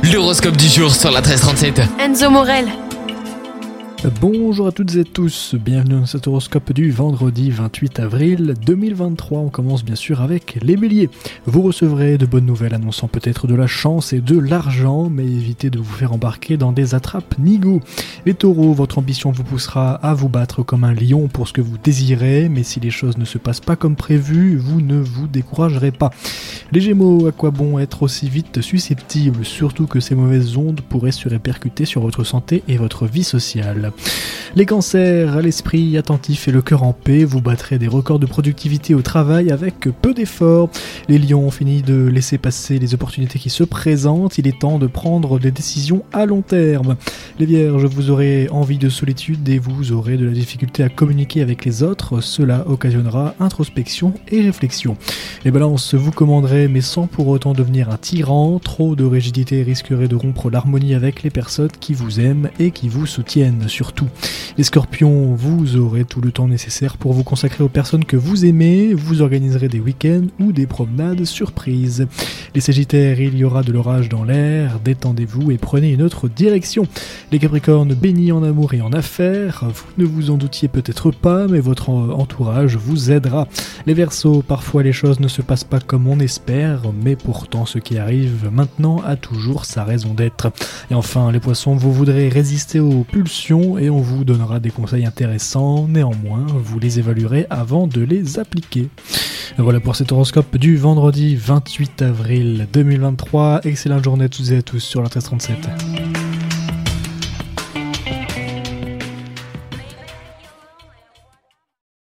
L'horoscope du jour sur la 1337. Enzo Morel. Bonjour à toutes et tous, bienvenue dans cet horoscope du vendredi 28 avril 2023. On commence bien sûr avec les béliers. Vous recevrez de bonnes nouvelles annonçant peut-être de la chance et de l'argent, mais évitez de vous faire embarquer dans des attrapes nigo. Les taureaux, votre ambition vous poussera à vous battre comme un lion pour ce que vous désirez, mais si les choses ne se passent pas comme prévu, vous ne vous découragerez pas. Les gémeaux, à quoi bon être aussi vite susceptible, surtout que ces mauvaises ondes pourraient se répercuter sur votre santé et votre vie sociale. Les cancers, à l'esprit attentif et le cœur en paix, vous battrez des records de productivité au travail avec peu d'efforts. Les lions ont fini de laisser passer les opportunités qui se présentent, il est temps de prendre des décisions à long terme. Les vierges, vous aurez envie de solitude et vous aurez de la difficulté à communiquer avec les autres, cela occasionnera introspection et réflexion. Les balances, vous commanderez mais sans pour autant devenir un tyran, trop de rigidité risquerait de rompre l'harmonie avec les personnes qui vous aiment et qui vous soutiennent. Surtout. Les scorpions, vous aurez tout le temps nécessaire pour vous consacrer aux personnes que vous aimez, vous organiserez des week-ends ou des promenades surprises. Les sagittaires, il y aura de l'orage dans l'air, détendez-vous et prenez une autre direction. Les capricornes, bénis en amour et en affaires, vous ne vous en doutiez peut-être pas, mais votre entourage vous aidera. Les verseaux, parfois les choses ne se passent pas comme on espère, mais pourtant ce qui arrive maintenant a toujours sa raison d'être. Et enfin, les poissons, vous voudrez résister aux pulsions et on vous donnera des conseils intéressants, néanmoins vous les évaluerez avant de les appliquer. Voilà pour cet horoscope du vendredi 28 avril 2023, excellente journée à toutes et à tous sur la 1337.